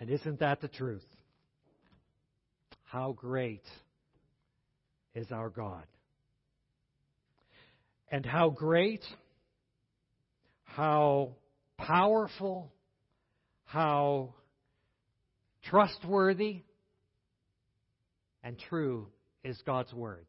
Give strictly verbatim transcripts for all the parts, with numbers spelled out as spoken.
And isn't that the truth? How great is our God. And how great, how powerful, how trustworthy and true is God's Word.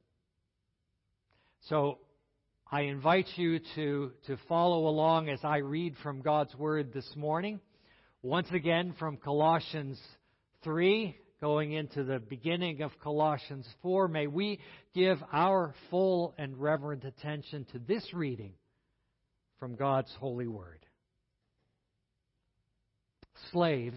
So I invite you to, to follow along as I read from God's Word this morning. Once again from Colossians three, going into the beginning of Colossians four. May we give our full and reverent attention to this reading from God's holy Word. Slaves,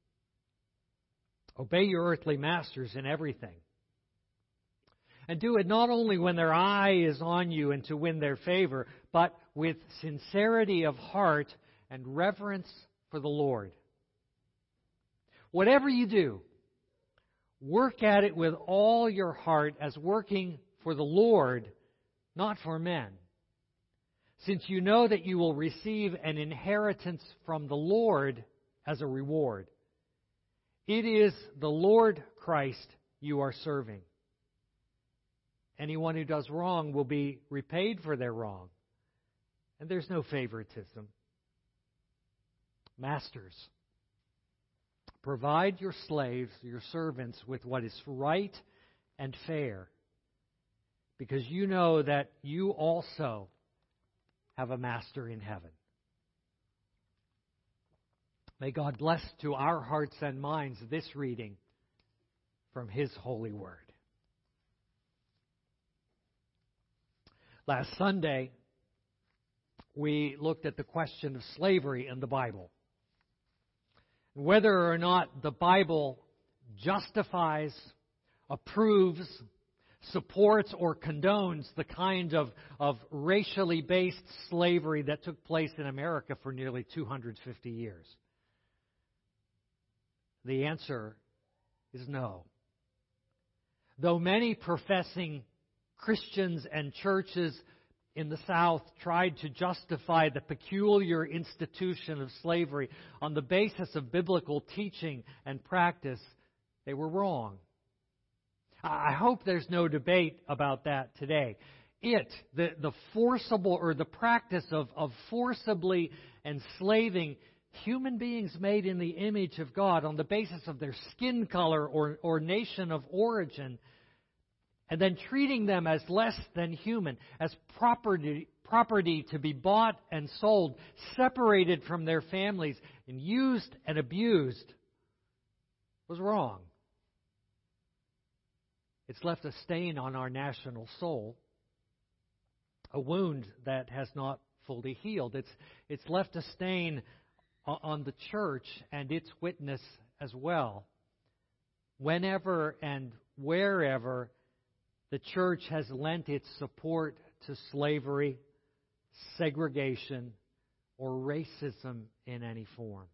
obey your earthly masters in everything. And do it not only when their eye is on you and to win their favor, but with sincerity of heart and reverence for the Lord. Whatever you do, work at it with all your heart as working for the Lord, not for men, since you know that you will receive an inheritance from the Lord as a reward. It is the Lord Christ you are serving. Anyone who does wrong will be repaid for their wrong. And there's no favoritism. Masters, provide your slaves, your servants, with what is right and fair, because you know that you also have a master in heaven. May God bless to our hearts and minds this reading from His holy Word. Last Sunday, we looked at the question of slavery in the Bible. Whether or not the Bible justifies, approves, supports, or condones the kind of, of racially based slavery that took place in America for nearly two hundred fifty years. The answer is no. Though many professing Christians and churches in the South tried to justify the peculiar institution of slavery on the basis of biblical teaching and practice, they were wrong. I hope there's no debate about that today. It, the, the forcible or the practice of, of forcibly enslaving human beings made in the image of God on the basis of their skin color or, or nation of origin, and then treating them as less than human, as property, property to be bought and sold, separated from their families, and used and abused, was wrong. It's left a stain on our national soul, a wound that has not fully healed. It's, it's left a stain on the church and its witness as well. Whenever and wherever the church has lent its support to slavery, segregation, or racism in any form.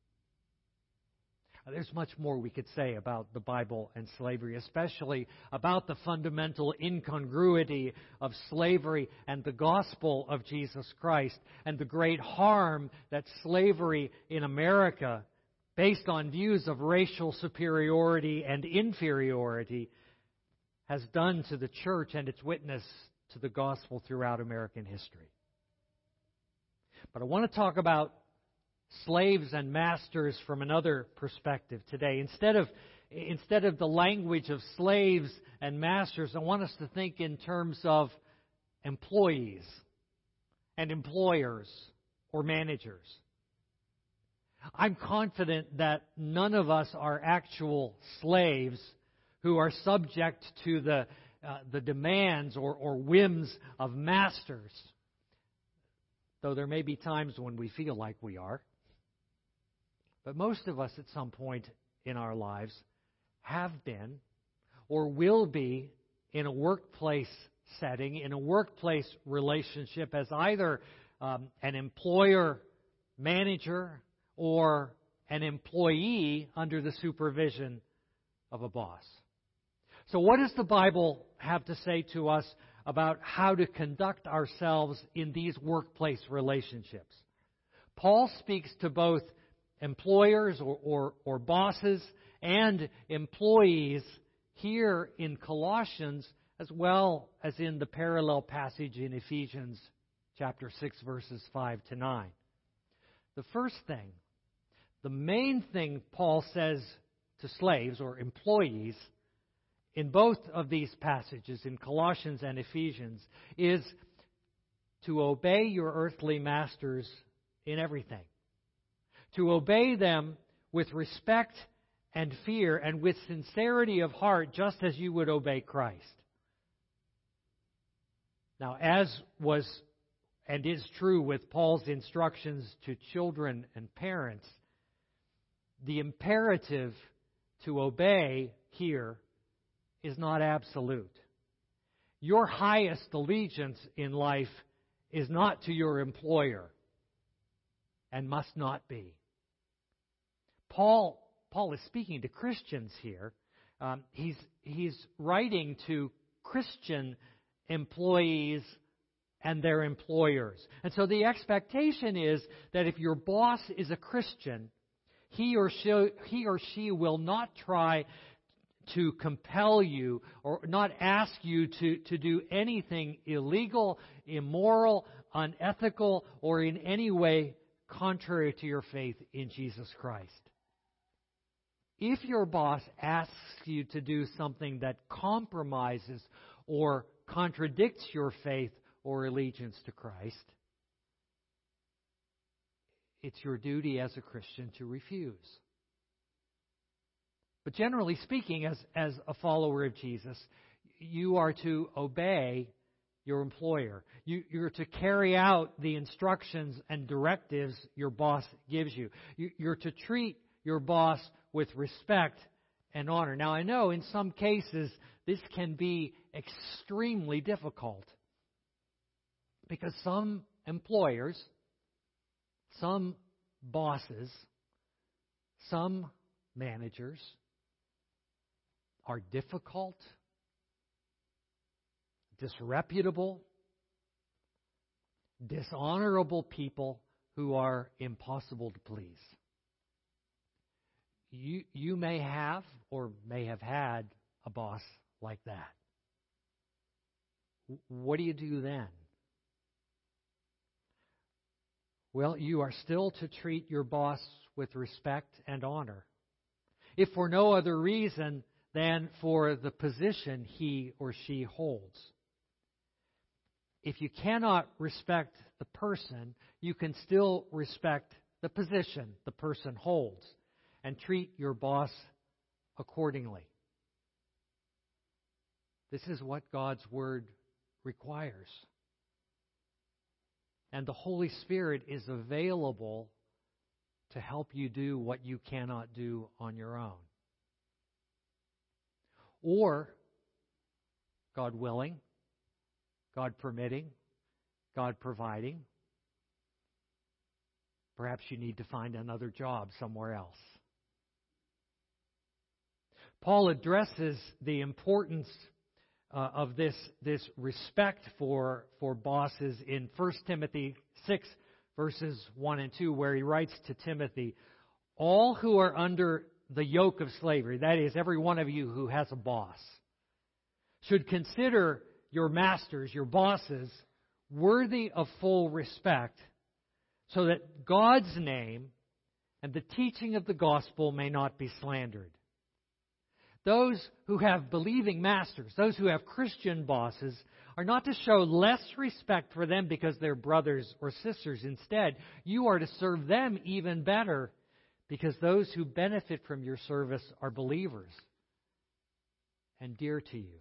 There's much more we could say about the Bible and slavery, especially about the fundamental incongruity of slavery and the gospel of Jesus Christ, and the great harm that slavery in America, based on views of racial superiority and inferiority, has done to the church and its witness to the gospel throughout American history. But I want to talk about slaves and masters from another perspective today. Instead of, instead of the language of slaves and masters, I want us to think in terms of employees and employers or managers. I'm confident that none of us are actual slaves who are subject to the, uh, the demands or, or whims of masters, though there may be times when we feel like we are. But most of us at some point in our lives have been or will be in a workplace setting, in a workplace relationship as either um, an employer, manager, or an employee under the supervision of a boss. So what does the Bible have to say to us about how to conduct ourselves in these workplace relationships? Paul speaks to both employers or, or, or bosses and employees here in Colossians, as well as in the parallel passage in Ephesians chapter six, verses five to nine. The first thing, the main thing Paul says to slaves or employees in both of these passages, in Colossians and Ephesians, is to obey your earthly masters in everything. To obey them with respect and fear and with sincerity of heart, just as you would obey Christ. Now, as was and is true with Paul's instructions to children and parents, the imperative to obey here is not absolute. Your highest allegiance in life is not to your employer and must not be. Paul, Paul is speaking to Christians here. Um, he's, he's writing to Christian employees and their employers. And so the expectation is that if your boss is a Christian, he or she, he or she will not try to compel you or not ask you to, to do anything illegal, immoral, unethical, or in any way contrary to your faith in Jesus Christ. If your boss asks you to do something that compromises or contradicts your faith or allegiance to Christ, it's your duty as a Christian to refuse. But generally speaking, as, as a follower of Jesus, you are to obey your employer. You, you're to carry out the instructions and directives your boss gives you. you. You're to treat your boss with respect and honor. Now, I know in some cases this can be extremely difficult because some employers, some bosses, some managers are difficult, disreputable, dishonorable people who are impossible to please. You, you may have or may have had a boss like that. What do you do then? Well, you are still to treat your boss with respect and honor, if for no other reason than for the position he or she holds. If you cannot respect the person, you can still respect the position the person holds and treat your boss accordingly. This is what God's Word requires. And the Holy Spirit is available to help you do what you cannot do on your own. Or, God willing, God permitting, God providing, perhaps you need to find another job somewhere else. Paul addresses the importance uh, of this, this respect for, for bosses in First Timothy six, verses one and two, where he writes to Timothy, all who are under the yoke of slavery, that is, every one of you who has a boss, should consider your masters, your bosses, worthy of full respect, so that God's name and the teaching of the gospel may not be slandered. Those who have believing masters, those who have Christian bosses, are not to show less respect for them because they're brothers or sisters. Instead, you are to serve them even better because those who benefit from your service are believers and dear to you.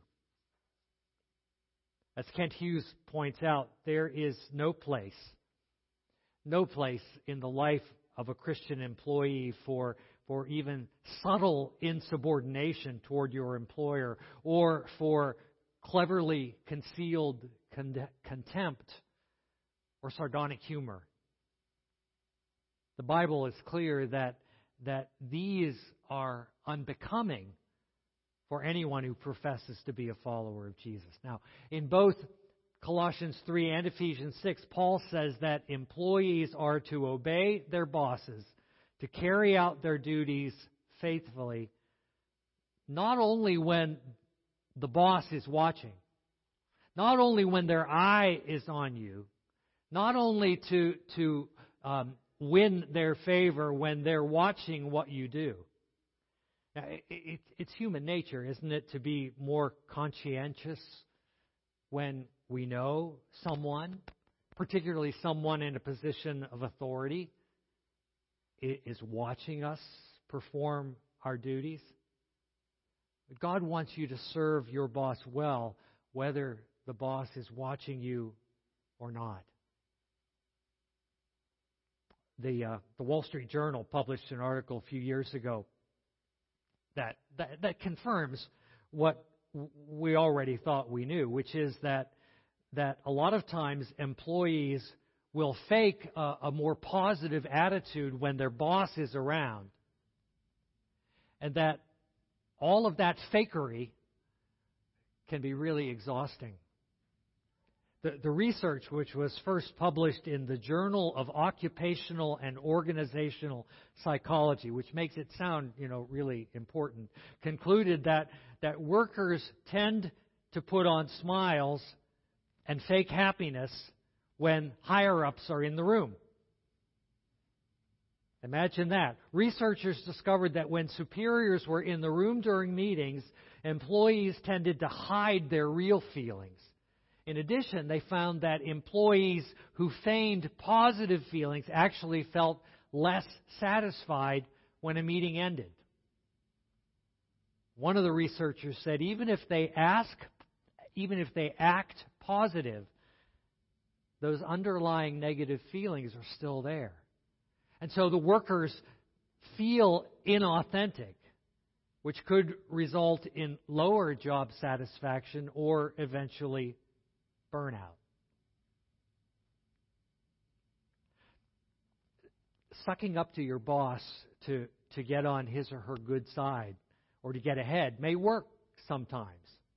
As Kent Hughes points out, there is no place, no place in the life of a Christian employee for for even subtle insubordination toward your employer, or for cleverly concealed con- contempt or sardonic humor. The Bible is clear that, that these are unbecoming for anyone who professes to be a follower of Jesus. Now, in both Colossians three and Ephesians six, Paul says that employees are to obey their bosses to carry out their duties faithfully, not only when the boss is watching, not only when their eye is on you, not only to, to um, win their favor when they're watching what you do. Now, it, it, it's human nature, isn't it, to be more conscientious when we know someone, particularly someone in a position of authority, is watching us perform our duties. God wants you to serve your boss well, whether the boss is watching you or not. The uh, the Wall Street Journal published an article a few years ago that, that that confirms what we already thought we knew, which is that that a lot of times employees will fake a, a more positive attitude when their boss is around, and that all of that fakery can be really exhausting. The, the research, which was first published in the Journal of Occupational and Organizational Psychology, which makes it sound, you know, really important, concluded that, that workers tend to put on smiles and fake happiness when higher-ups are in the room. Imagine that. Researchers discovered that when superiors were in the room during meetings, employees tended to hide their real feelings. In addition, they found that employees who feigned positive feelings actually felt less satisfied when a meeting ended. One of the researchers said even if they ask, even if they act positive, those underlying negative feelings are still there. And so the workers feel inauthentic, which could result in lower job satisfaction or eventually burnout. Sucking up to your boss to, to get on his or her good side or to get ahead may work sometimes.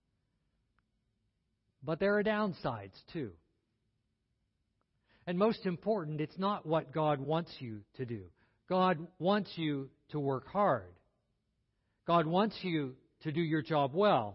But there are downsides too. And most important, it's not what God wants you to do. God wants you to work hard. God wants you to do your job well.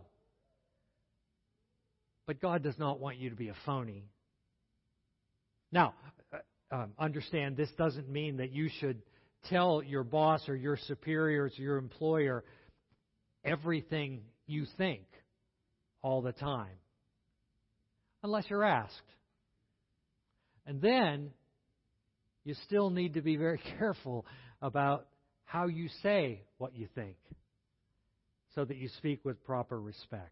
But God does not want you to be a phony. Now, um, understand this doesn't mean that you should tell your boss or your superiors or your employer everything you think all the time, unless you're asked. And then you still need to be very careful about how you say what you think so that you speak with proper respect.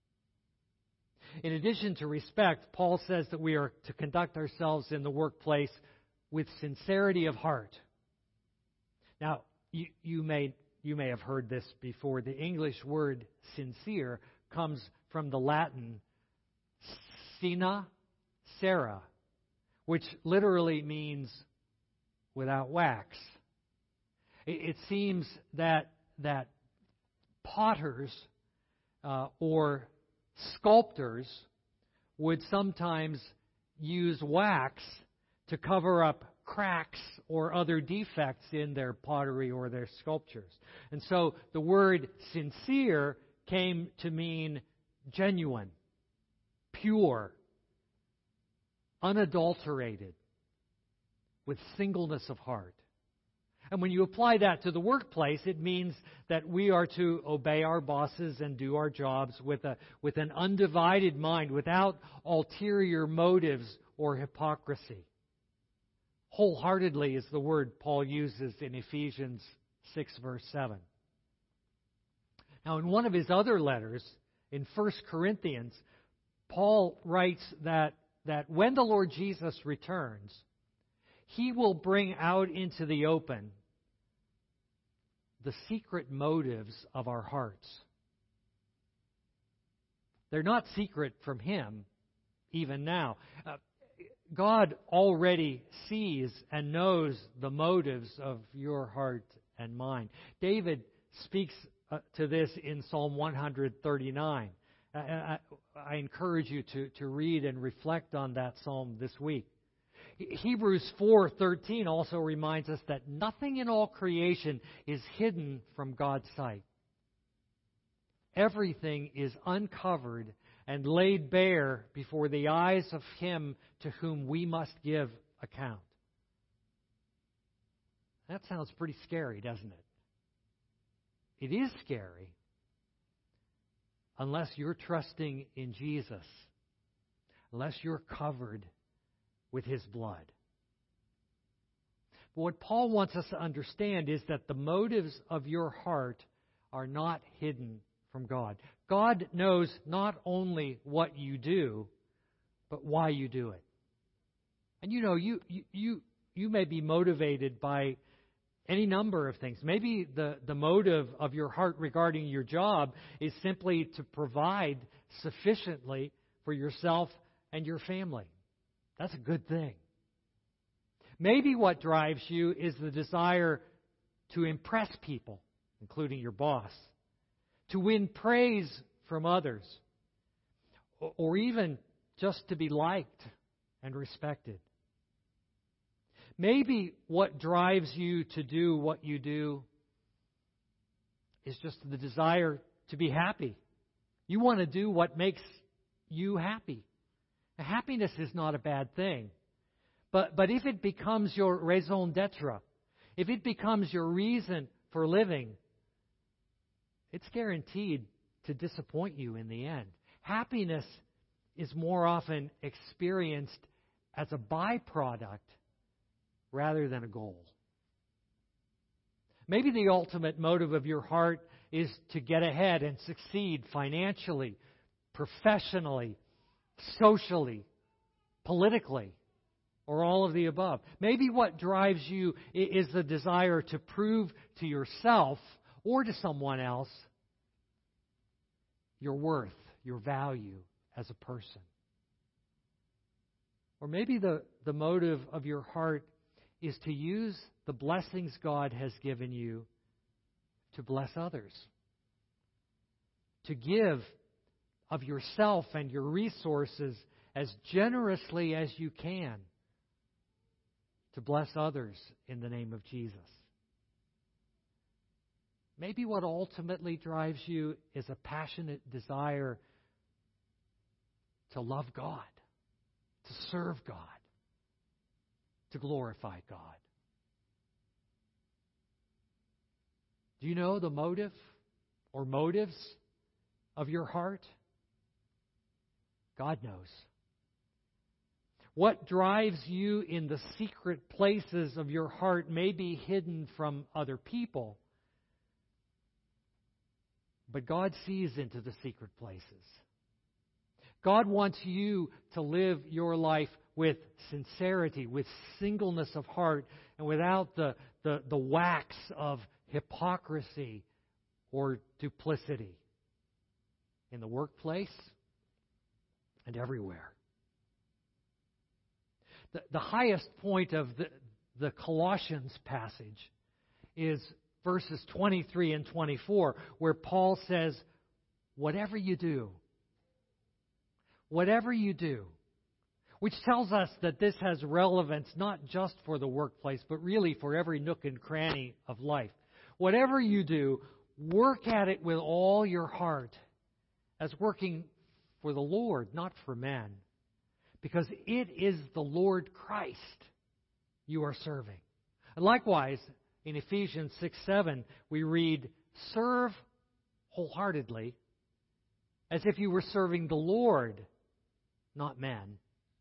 In addition to respect, Paul says that we are to conduct ourselves in the workplace with sincerity of heart. Now, you, you may you may have heard this before. The English word sincere comes from the Latin sina cera, which literally means without wax. It, it seems that that potters uh, or sculptors would sometimes use wax to cover up cracks or other defects in their pottery or their sculptures. And so the word sincere came to mean genuine, pure, unadulterated, with singleness of heart. And when you apply that to the workplace, it means that we are to obey our bosses and do our jobs with a with an undivided mind, without ulterior motives or hypocrisy. Wholeheartedly is the word Paul uses in Ephesians six, verse seven. Now, in one of his other letters, in First Corinthians, Paul writes that, that when the Lord Jesus returns, He will bring out into the open the secret motives of our hearts. They're not secret from Him, even now. Uh, God already sees and knows the motives of your heart and mind. David speaks uh, to this in Psalm one thirty-nine. I, I, I encourage you to, to read and reflect on that psalm this week. Hebrews four thirteen also reminds us that nothing in all creation is hidden from God's sight. Everything is uncovered and laid bare before the eyes of Him to whom we must give account. That sounds pretty scary, doesn't it? It is scary unless you're trusting in Jesus, unless you're covered with His blood. But what Paul wants us to understand is that the motives of your heart are not hidden from God. God knows not only what you do, but why you do it. And you know, you you you may be motivated by any number of things. Maybe the, the motive of your heart regarding your job is simply to provide sufficiently for yourself and your family. That's a good thing. Maybe what drives you is the desire to impress people, including your boss, to win praise from others, or even just to be liked and respected. Maybe what drives you to do what you do is just the desire to be happy. You want to do what makes you happy. Now, happiness is not a bad thing. But, but if it becomes your raison d'etre, if it becomes your reason for living, it's guaranteed to disappoint you in the end. Happiness is more often experienced as a byproduct rather than a goal. Maybe the ultimate motive of your heart is to get ahead and succeed financially, professionally, socially, politically, or all of the above. Maybe what drives you is the desire to prove to yourself or to someone else your worth, your value as a person. Or maybe the, the motive of your heart is to use the blessings God has given you to bless others. To give of yourself and your resources as generously as you can to bless others in the name of Jesus. Maybe what ultimately drives you is a passionate desire to love God, to serve God, to glorify God. Do you know the motive or motives of your heart? God knows. What drives you in the secret places of your heart may be hidden from other people, but God sees into the secret places. God wants you to live your life with sincerity, with singleness of heart, and without the, the, the wax of hypocrisy or duplicity in the workplace and everywhere. The, the highest point of the, the Colossians passage is verses twenty-three and twenty-four, where Paul says, whatever you do, whatever you do, which tells us that this has relevance not just for the workplace, but really for every nook and cranny of life. Whatever you do, work at it with all your heart, as working for the Lord, not for men, because it is the Lord Christ you are serving. And likewise, in Ephesians six seven, we read, serve wholeheartedly as if you were serving the Lord, not men.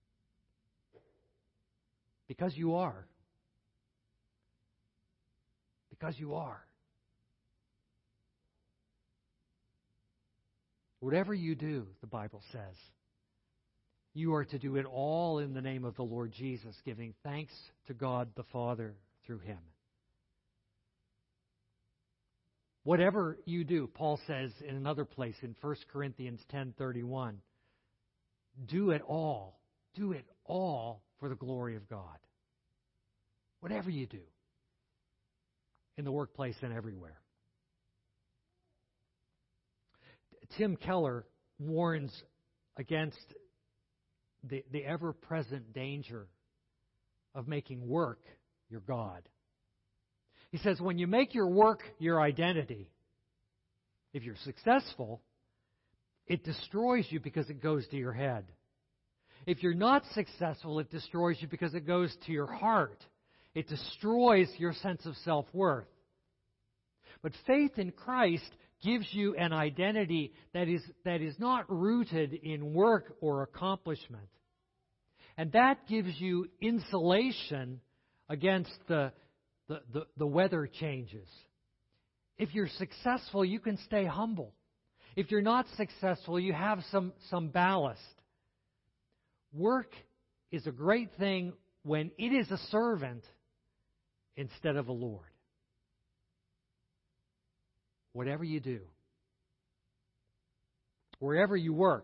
Because you are. Because you are. Whatever you do, the Bible says, you are to do it all in the name of the Lord Jesus, giving thanks to God the Father through Him. Whatever you do, Paul says in another place in First Corinthians ten thirty-one, do it all, do it all for the glory of God. Whatever you do, in the workplace and everywhere. Tim Keller warns against the, the ever-present danger of making work your God. He says, when you make your work your identity, if you're successful, it destroys you because it goes to your head. If you're not successful, it destroys you because it goes to your heart. It destroys your sense of self-worth. But faith in Christ gives you an identity that is, that is not rooted in work or accomplishment. And that gives you insulation against the, the, the, the weather changes. If you're successful, you can stay humble. If you're not successful, you have some, some ballast. Work is a great thing when it is a servant instead of a Lord. Whatever you do, wherever you work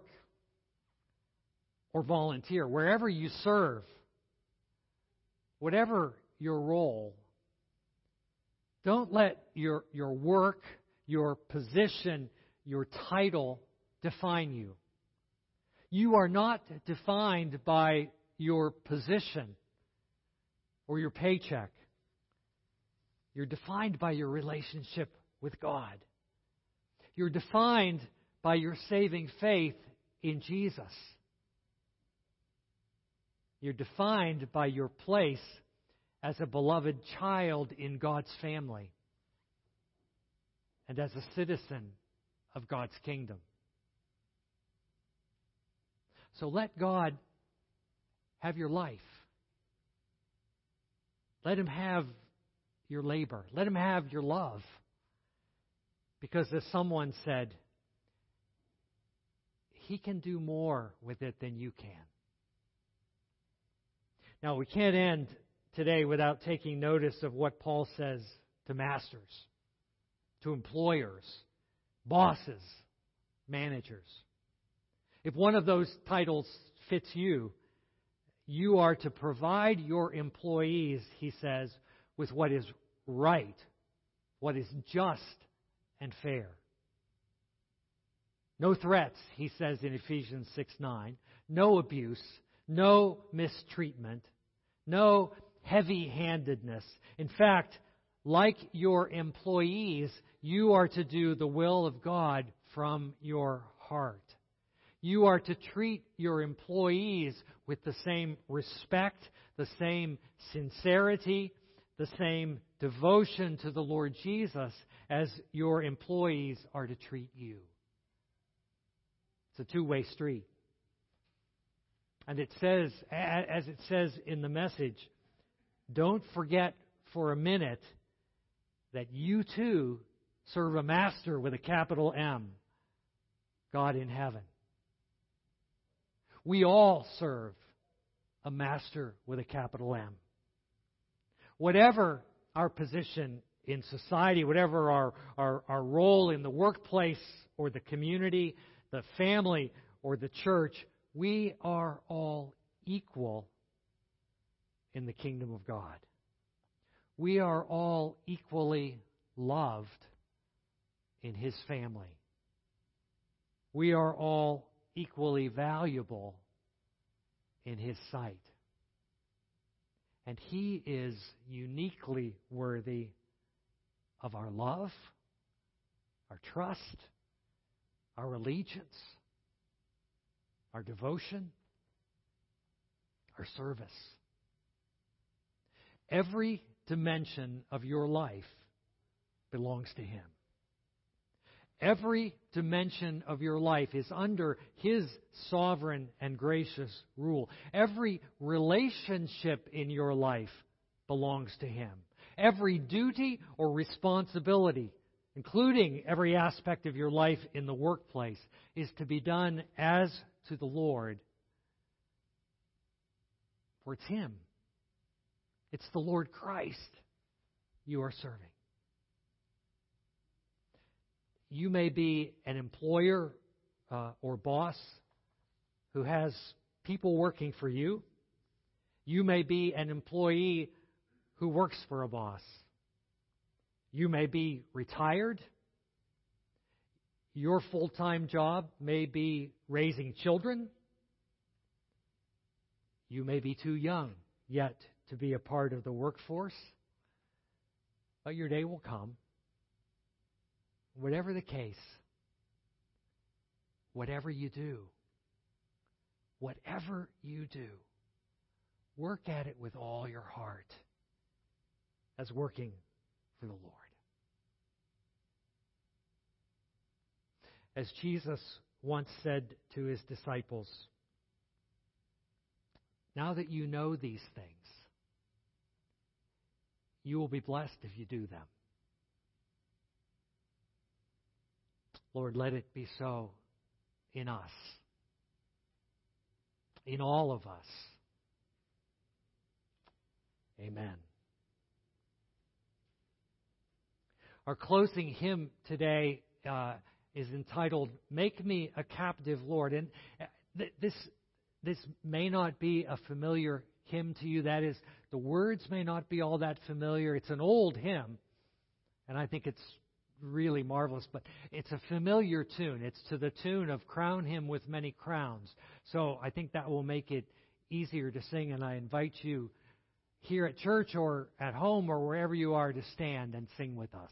or volunteer, wherever you serve, whatever your role, don't let your, your work, your position, your title define you. You are not defined by your position or your paycheck. You're defined by your relationship with God. You're defined by your saving faith in Jesus. You're defined by your place as a beloved child in God's family and as a citizen of God's kingdom. So let God have your life. Let Him have your labor. Let Him have your love. Because as someone said, He can do more with it than you can. Now, we can't end today without taking notice of what Paul says to masters, to employers, bosses, managers. If one of those titles fits you, you are to provide your employees, he says, with what is right, what is just and fair. No threats, he says in Ephesians six nine. No abuse, no mistreatment, no heavy-handedness. In fact, like your employees, you are to do the will of God from your heart. You are to treat your employees with the same respect, the same sincerity, the same devotion to the Lord Jesus as your employees are to treat you. It's a two-way street. And it says, as it says in the message, don't forget for a minute that you too serve a master with a capital M, God in heaven. We all serve a master with a capital M. Whatever our position in society, whatever our, our, our role in the workplace or the community, the family or the church, we are all equal in the kingdom of God. We are all equally loved in His family. We are all equally valuable in His sight. And He is uniquely worthy of our love, our trust, our allegiance, our devotion, our service. Every dimension of your life belongs to Him. Every dimension of your life is under His sovereign and gracious rule. Every relationship in your life belongs to Him. Every duty or responsibility, including every aspect of your life in the workplace, is to be done as to the Lord. For it's Him. It's the Lord Christ you are serving. You may be an employer uh, or boss who has people working for you. You may be an employee who works for a boss. You may be retired. Your full-time job may be raising children. You may be too young yet to be a part of the workforce. But your day will come. Whatever the case, whatever you do, whatever you do, work at it with all your heart as working for the Lord. As Jesus once said to his disciples, now that you know these things, you will be blessed if you do them. Lord, let it be so in us, in all of us. Amen. Our closing hymn today uh, is entitled, Make Me a Captive, Lord. And th- this, this may not be a familiar hymn to you. That is, the words may not be all that familiar. It's an old hymn, and I think it's really marvelous, but it's a familiar tune. It's to the tune of Crown Him with Many Crowns. So I think that will make it easier to sing, and I invite you here at church or at home or wherever you are to stand and sing with us.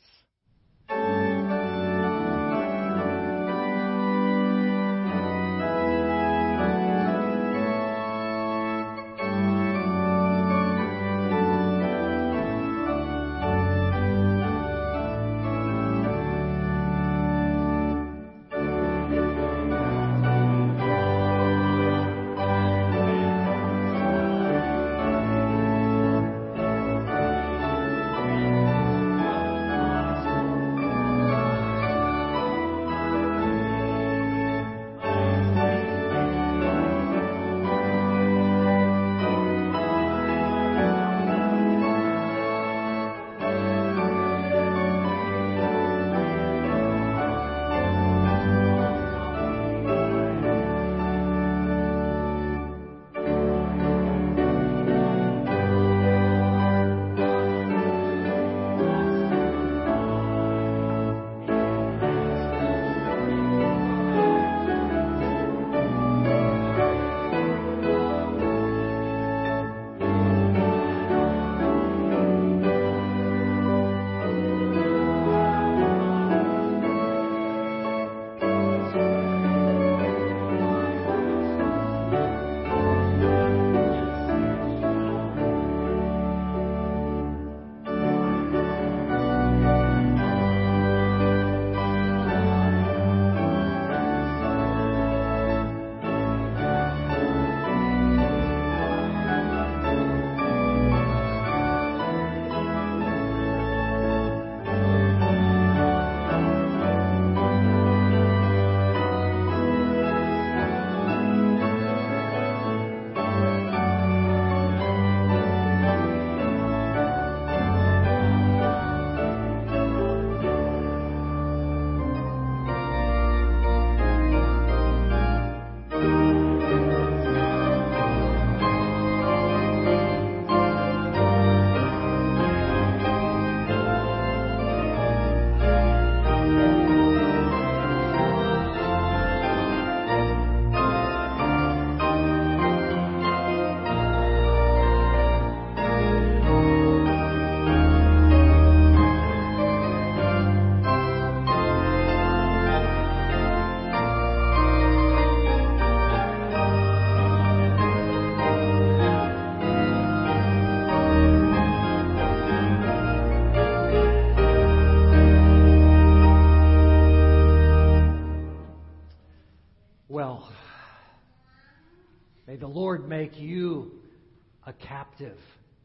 May the Lord make you a captive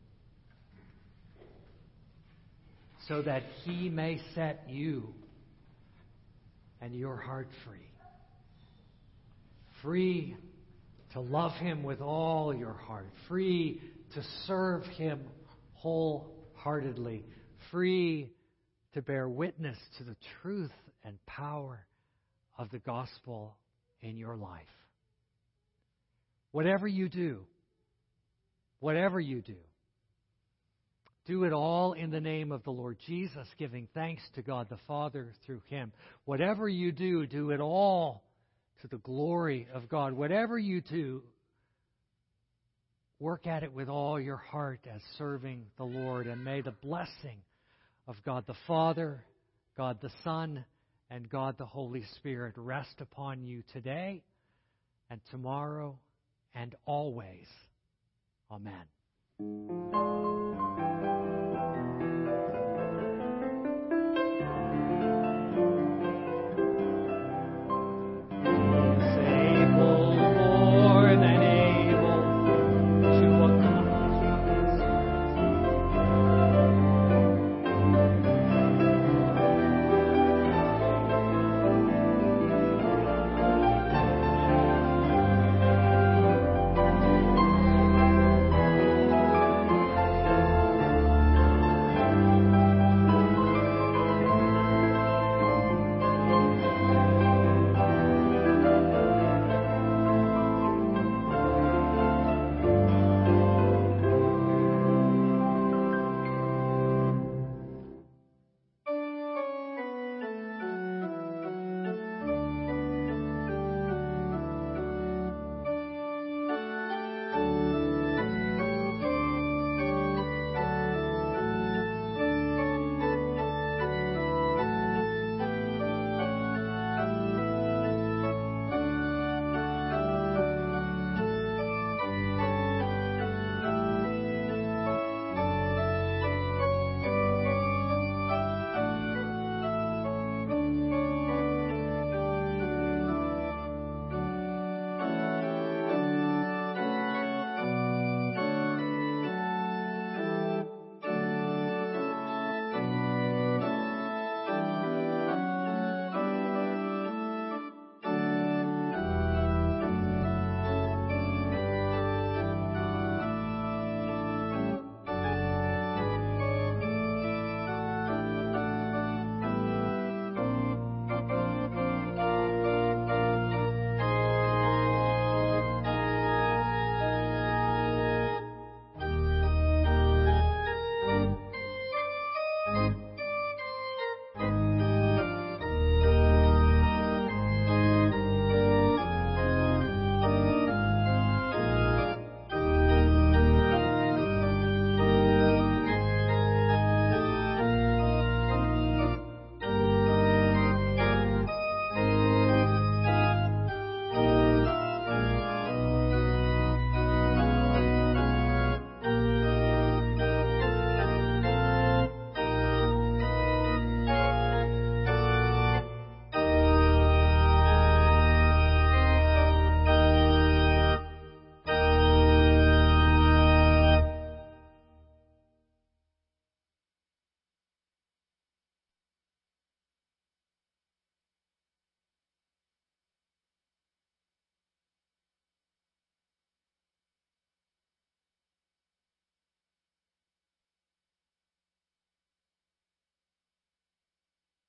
so that He may set you and your heart free. Free to love Him with all your heart. Free to serve Him wholeheartedly. Free to bear witness to the truth and power of the gospel in your life. Whatever you do, whatever you do, do it all in the name of the Lord Jesus, giving thanks to God the Father through Him. Whatever you do, do it all to the glory of God. Whatever you do, Work at it with all your heart as serving the Lord, and may the blessing of God the Father, God the Son, and God the Holy Spirit rest upon you today and tomorrow and always. Amen.